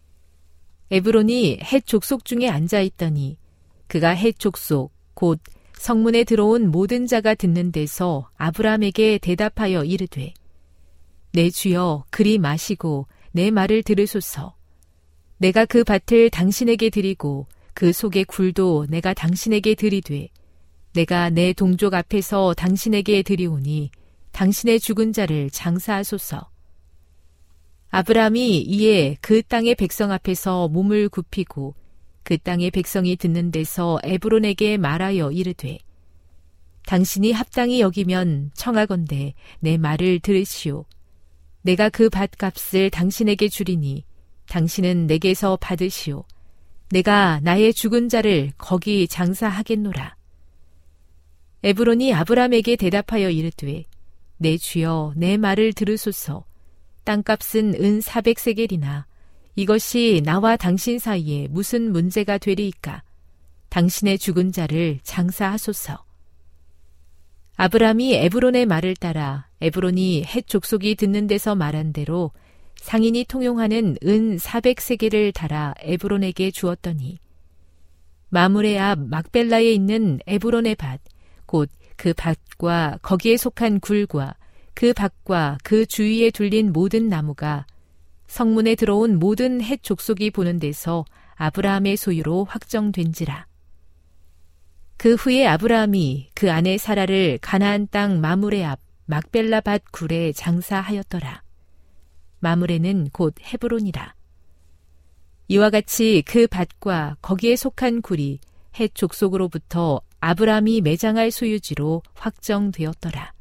에브론이 헷 족속 중에 앉아있더니 그가 헷 족속 곧 성문에 들어온 모든 자가 듣는 데서 아브라함에게 대답하여 이르되 내 주여 그리 마시고 내 말을 들으소서. 내가 그 밭을 당신에게 드리고 그 속의 굴도 내가 당신에게 드리되 내가 내 동족 앞에서 당신에게 드리오니 당신의 죽은 자를 장사하소서. 아브라함이 이에 그 땅의 백성 앞에서 몸을 굽히고 그 땅의 백성이 듣는 데서 에브론에게 말하여 이르되 당신이 합당히 여기면 청하건대 내 말을 들으시오. 내가 그 밭값을 당신에게 주리니 당신은 내게서 받으시오. 내가 나의 죽은 자를 거기 장사하겠노라. 에브론이 아브라함에게 대답하여 이르되 내 주여 내 말을 들으소서. 땅값은 은 400세겔이나 이것이 나와 당신 사이에 무슨 문제가 되리이까? 당신의 죽은 자를 장사하소서. 아브라함이 에브론의 말을 따라 에브론이 헷 족속이 듣는 데서 말한 대로 상인이 통용하는 은 400세겔을 달아 에브론에게 주었더니 마므레 앞 막벨라에 있는 에브론의 밭, 곧 그 밭과 거기에 속한 굴과 그 밭과 그 주위에 둘린 모든 나무가 성문에 들어온 모든 헷 족속이 보는 데서 아브라함의 소유로 확정된지라. 그 후에 아브라함이 그 아내 사라를 가나안 땅 마므레 앞 막벨라 밭 굴에 장사하였더라. 마므레는 곧 헤브론이라. 이와 같이 그 밭과 거기에 속한 굴이 헷 족속으로부터 아브라함이 매장할 소유지로 확정되었더라.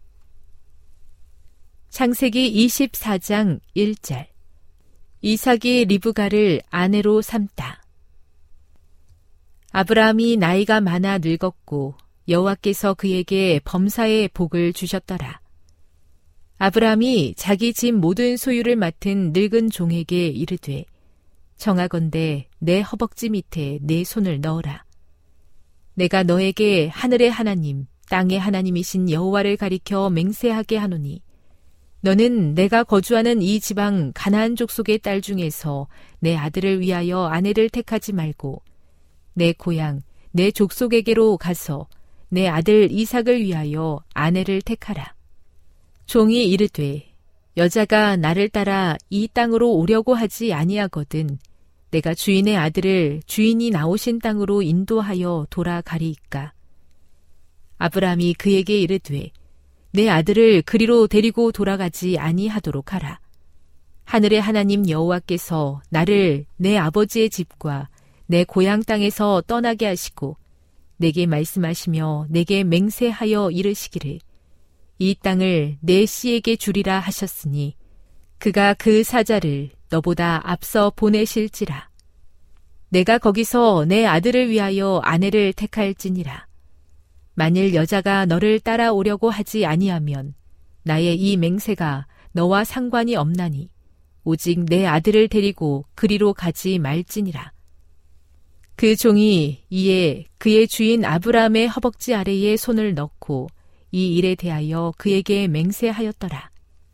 창세기 24장 1절. 이삭이 리브가를 아내로 삼다. 아브라함이 나이가 많아 늙었고 여호와께서 그에게 범사의 복을 주셨더라. 아브라함이 자기 집 모든 소유를 맡은 늙은 종에게 이르되 청하건대 내 허벅지 밑에 내 손을 넣어라. 내가 너에게 하늘의 하나님, 땅의 하나님이신 여호와를 가리켜 맹세하게 하노니 너는 내가 거주하는 이 지방 가나안 족속의 딸 중에서 내 아들을 위하여 아내를 택하지 말고 내 고향, 내 족속에게로 가서 내 아들 이삭을 위하여 아내를 택하라. 종이 이르되 여자가 나를 따라 이 땅으로 오려고 하지 아니하거든 내가 주인의 아들을 주인이 나오신 땅으로 인도하여 돌아가리이까. 아브라함이 그에게 이르되 내 아들을 그리로 데리고 돌아가지 아니하도록 하라. 하늘의 하나님 여호와께서 나를 내 아버지의 집과 내 고향 땅에서 떠나게 하시고 내게 말씀하시며 내게 맹세하여 이르시기를 이 땅을 내 씨에게 주리라 하셨으니 그가 그 사자를 너보다 앞서 보내실지라. 내가 거기서 내 아들을 위하여 아내를 택할지니라. 만일 여자가 너를 따라오려고 하지 아니하면 나의 이 맹세가 너와 상관이 없나니 오직 내 아들을 데리고 그리로 가지 말지니라. 그 종이 이에 그의 주인 아브라함의 허벅지 아래에 손을 넣고 이 일에 대하여 그에게 맹세하였더라.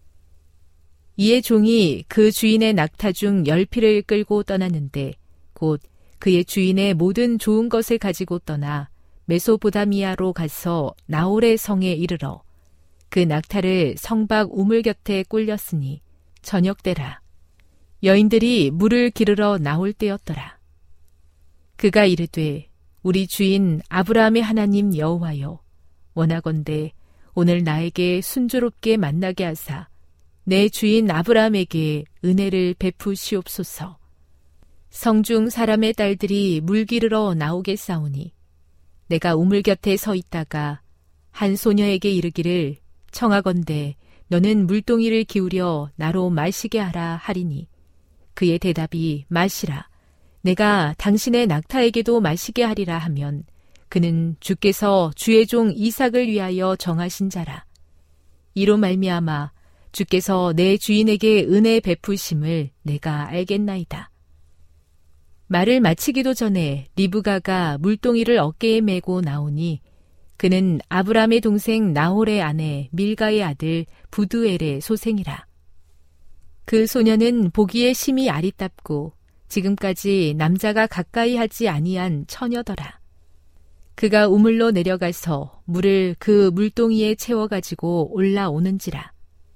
이에 종이 그 주인의 낙타 중 10匹를 끌고 떠났는데 곧 그의 주인의 모든 좋은 것을 가지고 떠나 메소보다미아로 가서 나홀의 성에 이르러 그 낙타를 성박 우물 곁에 꿀렸으니 저녁 때라. 여인들이 물을 기르러 나올 때였더라. 그가 이르되 우리 주인 아브라함의 하나님 여호와여 원하건대 오늘 나에게 순조롭게 만나게 하사 내 주인 아브라함에게 은혜를 베푸시옵소서. 성중 사람의 딸들이 물 기르러 나오겠사오니 내가 우물 곁에 서 있다가 한 소녀에게 이르기를 청하건대 너는 물동이를 기울여 나로 마시게 하라 하리니 그의 대답이 마시라. 내가 당신의 낙타에게도 마시게 하리라 하면 그는 주께서 주의 종 이삭을 위하여 정하신 자라. 이로 말미암아 주께서 내 주인에게 은혜 베푸심을 내가 알겠나이다. 말을 마치기도 전에 리브가가 물동이를 어깨에 메고 나오니 그는 아브라함의 동생 나홀의 아내 밀가의 아들 부두엘의 소생이라. 그 소녀는 보기에 심히 아리답고 지금까지 남자가 가까이 하지 아니한 처녀더라. 그가 우물로 내려가서 물을 그 물동이에 채워가지고 올라오는지라.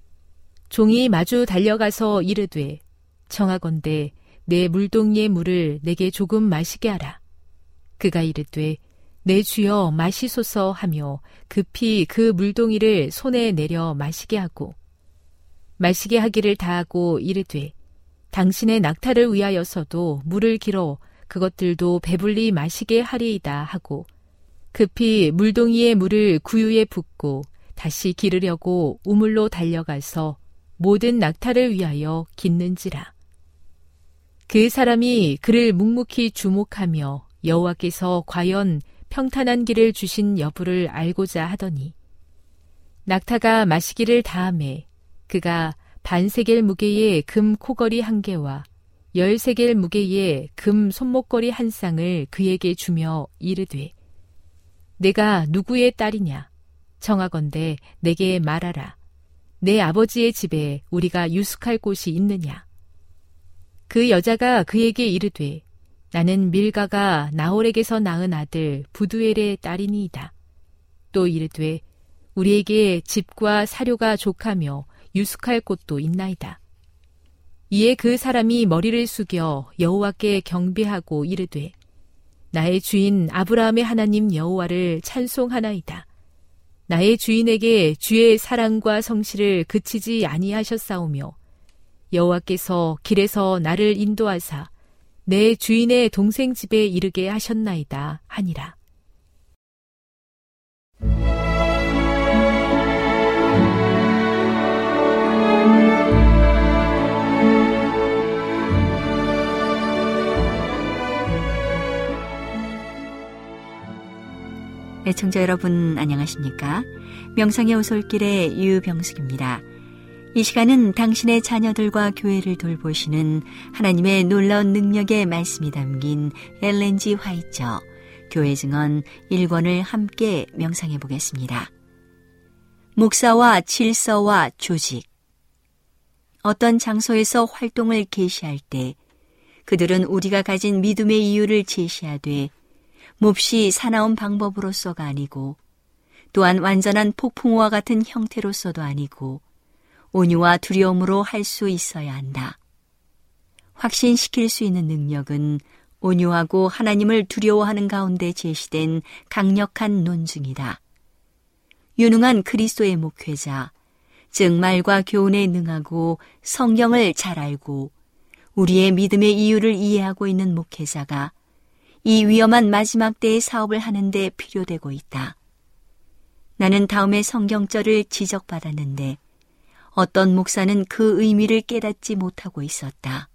종이 마주 달려가서 이르되 청하건대 내 물동이의 물을 내게 조금 마시게 하라. 그가 이르되 내 주여 마시소서 하며 급히 그 물동이를 손에 내려 마시게 하고 마시게 하기를 다하고 이르되 당신의 낙타를 위하여서도 물을 길어 그것들도 배불리 마시게 하리이다 하고 급히 물동이의 물을 구유에 붓고 다시 기르려고 우물로 달려가서 모든 낙타를 위하여 깃는지라. 그 사람이 그를 묵묵히 주목하며 여호와께서 과연 평탄한 길을 주신 여부를 알고자 하더니 낙타가 마시기를 다하매 그가 반세겔 무게의 금 코걸이 1개와 10세겔 무게의 금 손목걸이 1쌍을 그에게 주며 이르되 내가 누구의 딸이냐? 청하건대 내게 말하라. 내 아버지의 집에 우리가 유숙할 곳이 있느냐? 그 여자가 그에게 이르되 나는 밀가가 나홀에게서 낳은 아들 부두엘의 딸이니이다. 또 이르되 우리에게 집과 사료가 족하며 유숙할 곳도 있나이다. 이에 그 사람이 머리를 숙여 여호와께 경배하고 이르되 나의 주인 아브라함의 하나님 여호와를 찬송하나이다. 나의 주인에게 주의 사랑과 성실을 그치지 아니하셨사오며 여호와께서 길에서 나를 인도하사 내 주인의 동생 집에 이르게 하셨나이다 하니라. 애청자 여러분 안녕하십니까? 명상의 오솔길의 유병숙입니다. 이 시간은 당신의 자녀들과 교회를 돌보시는 하나님의 놀라운 능력의 말씀이 담긴 엘렌 G. 화이처 교회 증언 1권을 함께 명상해 보겠습니다. 목사와 질서와 조직. 어떤 장소에서 활동을 개시할 때 그들은 우리가 가진 믿음의 이유를 제시하되 몹시 사나운 방법으로서가 아니고 또한 완전한 폭풍우와 같은 형태로서도 아니고 온유와 두려움으로 할 수 있어야 한다. 확신시킬 수 있는 능력은 온유하고 하나님을 두려워하는 가운데 제시된 강력한 논증이다. 유능한 그리스도의 목회자, 즉 말과 교훈에 능하고 성경을 잘 알고 우리의 믿음의 이유를 이해하고 있는 목회자가 이 위험한 마지막 때의 사업을 하는데 필요되고 있다. 나는 다음에 성경절을 지적받았는데 어떤 목사는 그 의미를 깨닫지 못하고 있었다.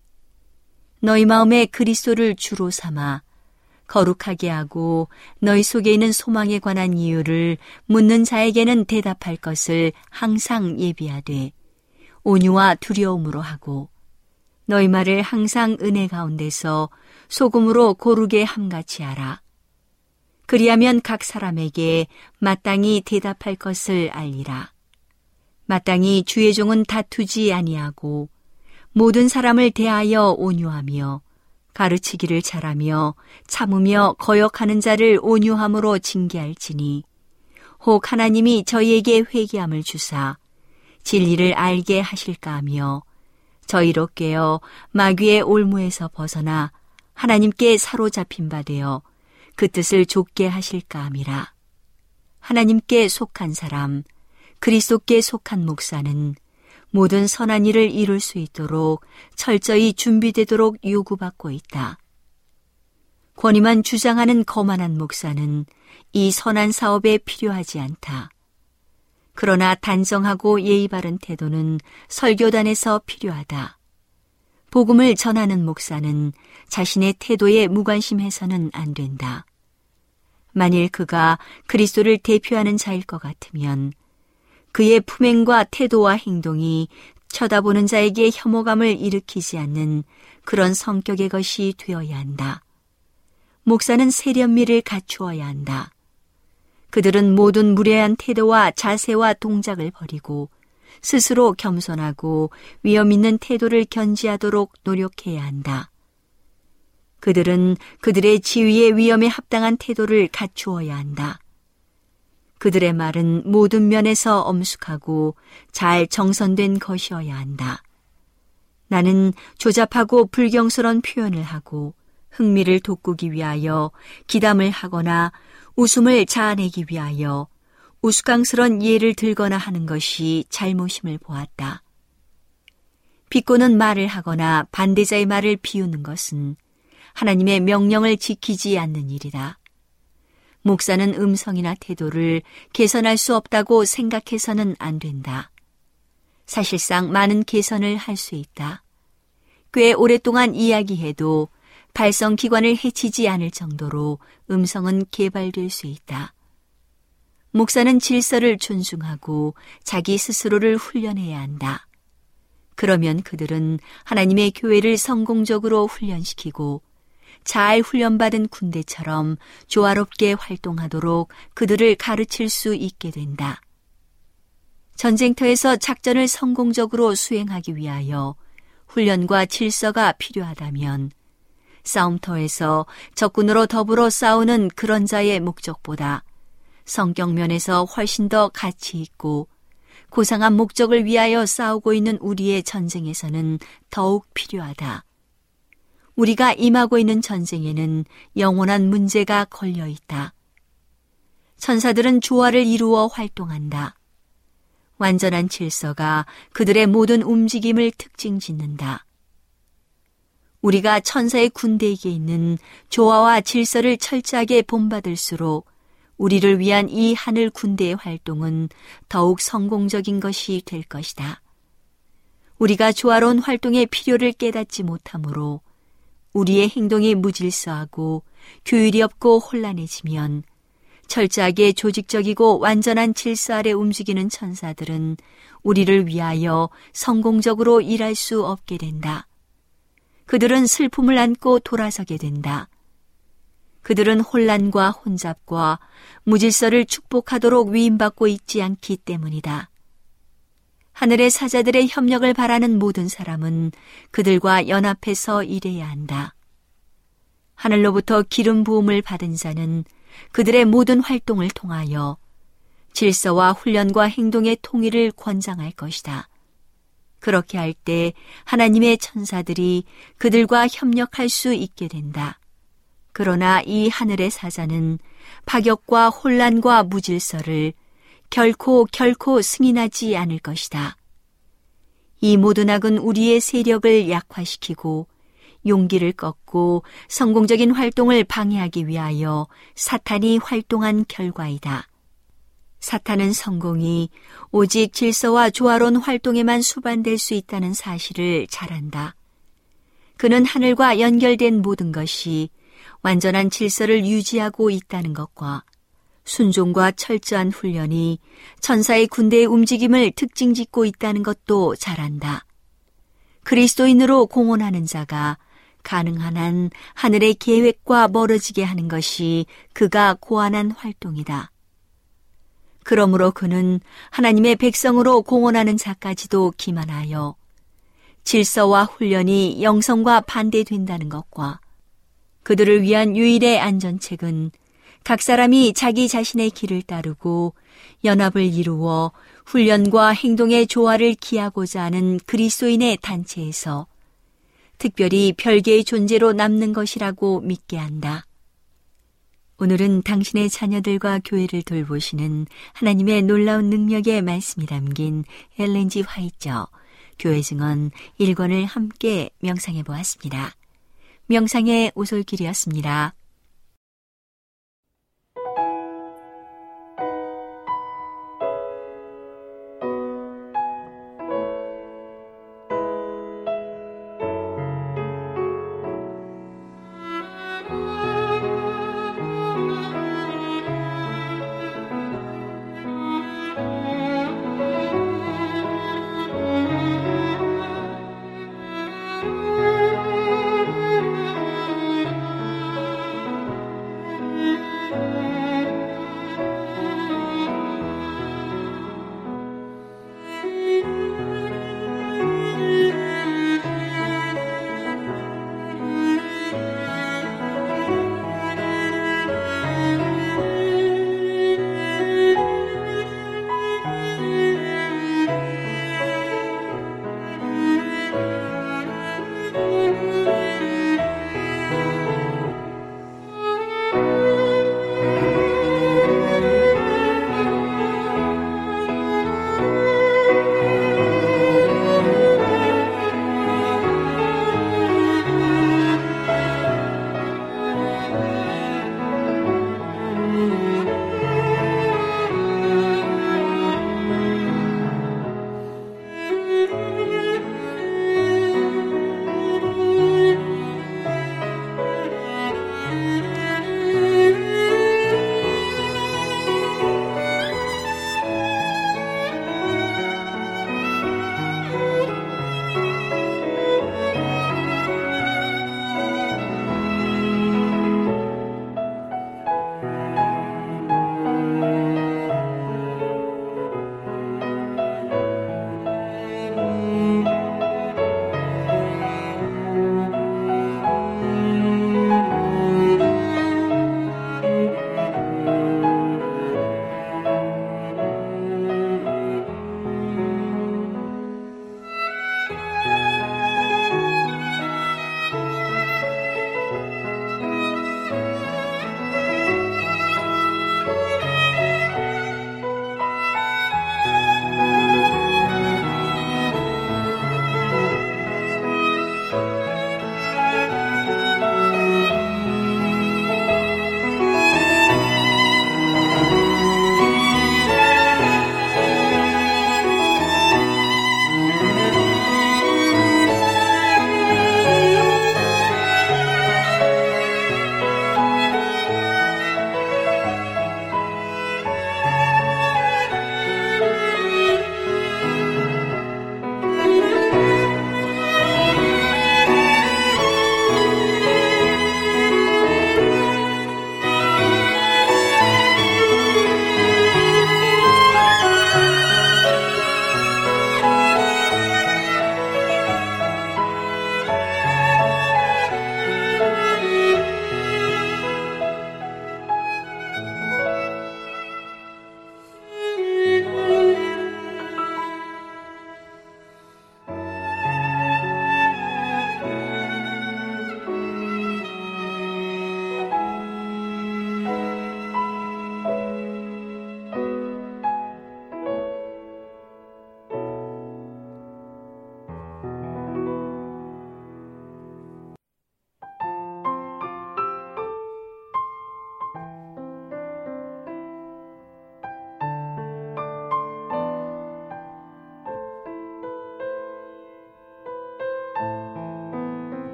너희 마음에 그리스도를 주로 삼아 거룩하게 하고 너희 속에 있는 소망에 관한 이유를 묻는 자에게는 대답할 것을 항상 예비하되 온유와 두려움으로 하고 너희 말을 항상 은혜 가운데서 소금으로 고르게 함같이 하라. 그리하면 각 사람에게 마땅히 대답할 것을 알리라. 마땅히 주의 종은 다투지 아니하고 모든 사람을 대하여 온유하며 가르치기를 잘하며 참으며 거역하는 자를 온유함으로 징계할지니 혹 하나님이 저희에게 회개함을 주사 진리를 알게 하실까 하며 저희로 깨어 마귀의 올무에서 벗어나 하나님께 사로잡힌 바 되어 그 뜻을 좇게 하실까 함이라. 하나님께 속한 사람, 그리스도께 속한 목사는 모든 선한 일을 이룰 수 있도록 철저히 준비되도록 요구받고 있다. 권위만 주장하는 거만한 목사는 이 선한 사업에 필요하지 않다. 그러나 단정하고 예의 바른 태도는 설교단에서 필요하다. 복음을 전하는 목사는 자신의 태도에 무관심해서는 안 된다. 만일 그가 그리스도를 대표하는 자일 것 같으면 그의 품행과 태도와 행동이 쳐다보는 자에게 혐오감을 일으키지 않는 그런 성격의 것이 되어야 한다. 목사는 세련미를 갖추어야 한다. 그들은 모든 무례한 태도와 자세와 동작을 버리고 스스로 겸손하고 위험 있는 태도를 견지하도록 노력해야 한다. 그들은 그들의 지위의 위험에 합당한 태도를 갖추어야 한다. 그들의 말은 모든 면에서 엄숙하고 잘 정선된 것이어야 한다. 나는 조잡하고 불경스러운 표현을 하고 흥미를 돋구기 위하여 기담을 하거나 웃음을 자아내기 위하여 우스꽝스런 예를 들거나 하는 것이 잘못임을 보았다. 비꼬는 말을 하거나 반대자의 말을 비우는 것은 하나님의 명령을 지키지 않는 일이다. 목사는 음성이나 태도를 개선할 수 없다고 생각해서는 안 된다. 사실상 많은 개선을 할 수 있다. 꽤 오랫동안 이야기해도 발성기관을 해치지 않을 정도로 음성은 개발될 수 있다. 목사는 질서를 존중하고 자기 스스로를 훈련해야 한다. 그러면 그들은 하나님의 교회를 성공적으로 훈련시키고 잘 훈련받은 군대처럼 조화롭게 활동하도록 그들을 가르칠 수 있게 된다. 전쟁터에서 작전을 성공적으로 수행하기 위하여 훈련과 질서가 필요하다면 싸움터에서 적군으로 더불어 싸우는 그런 자의 목적보다 성격 면에서 훨씬 더 가치 있고 고상한 목적을 위하여 싸우고 있는 우리의 전쟁에서는 더욱 필요하다. 우리가 임하고 있는 전쟁에는 영원한 문제가 걸려 있다. 천사들은 조화를 이루어 활동한다. 완전한 질서가 그들의 모든 움직임을 특징 짓는다. 우리가 천사의 군대에게 있는 조화와 질서를 철저하게 본받을수록 우리를 위한 이 하늘 군대의 활동은 더욱 성공적인 것이 될 것이다. 우리가 조화로운 활동의 필요를 깨닫지 못하므로 우리의 행동이 무질서하고 규율이 없고 혼란해지면 철저하게 조직적이고 완전한 질서 아래 움직이는 천사들은 우리를 위하여 성공적으로 일할 수 없게 된다. 그들은 슬픔을 안고 돌아서게 된다. 그들은 혼란과 혼잡과 무질서를 축복하도록 위임받고 있지 않기 때문이다. 하늘의 사자들의 협력을 바라는 모든 사람은 그들과 연합해서 일해야 한다. 하늘로부터 기름 부음을 받은 자는 그들의 모든 활동을 통하여 질서와 훈련과 행동의 통일을 권장할 것이다. 그렇게 할 때 하나님의 천사들이 그들과 협력할 수 있게 된다. 그러나 이 하늘의 사자는 파격과 혼란과 무질서를 결코 승인하지 않을 것이다. 이 모든 악은 우리의 세력을 약화시키고 용기를 꺾고 성공적인 활동을 방해하기 위하여 사탄이 활동한 결과이다. 사탄은 성공이 오직 질서와 조화로운 활동에만 수반될 수 있다는 사실을 잘 안다. 그는 하늘과 연결된 모든 것이 완전한 질서를 유지하고 있다는 것과 순종과 철저한 훈련이 천사의 군대의 움직임을 특징 짓고 있다는 것도 잘 안다. 그리스도인으로 공헌하는 자가 가능한 한 하늘의 계획과 멀어지게 하는 것이 그가 고안한 활동이다. 그러므로 그는 하나님의 백성으로 공헌하는 자까지도 기만하여 질서와 훈련이 영성과 반대된다는 것과 그들을 위한 유일의 안전책은 각 사람이 자기 자신의 길을 따르고 연합을 이루어 훈련과 행동의 조화를 기하고자 하는 그리스도인의 단체에서 특별히 별개의 존재로 남는 것이라고 믿게 한다. 오늘은 당신의 자녀들과 교회를 돌보시는 하나님의 놀라운 능력의 말씀이 담긴 엘렌 G. 화이처 교회 증언 1권을 함께 명상해 보았습니다. 명상의 오솔길이었습니다.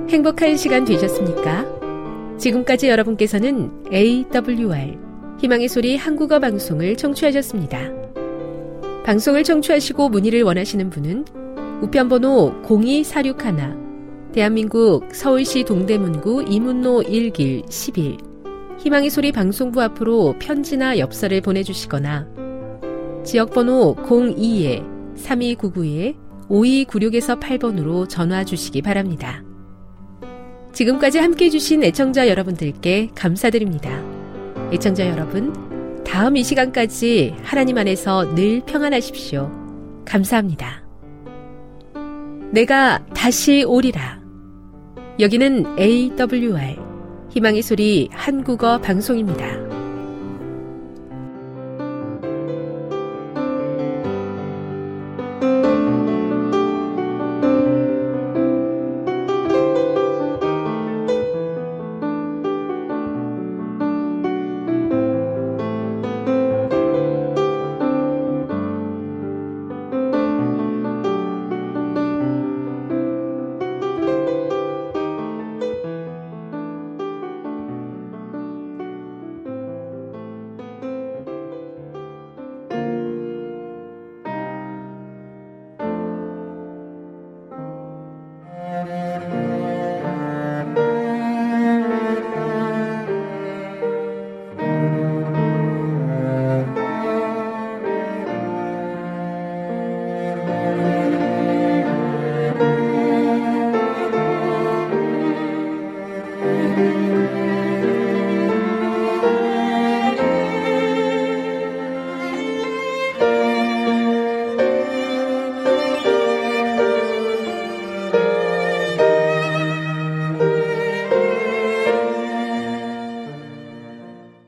행복한 시간 되셨습니까? 지금까지 여러분께서는 AWR 희망의 소리 한국어 방송을 청취하셨습니다. 방송을 청취하시고 문의를 원하시는 분은 우편번호 02461 대한민국 서울시 동대문구 이문로 1길 11 희망의 소리 방송부 앞으로 편지나 엽서를 보내주시거나 지역번호 02-3299-5296에서 8번으로 전화 주시기 바랍니다. 지금까지 함께해 주신 애청자 여러분들께 감사드립니다. 애청자 여러분, 다음 이 시간까지 하나님 안에서 늘 평안하십시오. 감사합니다. 내가 다시 오리라. 여기는 AWR 희망의 소리 한국어 방송입니다.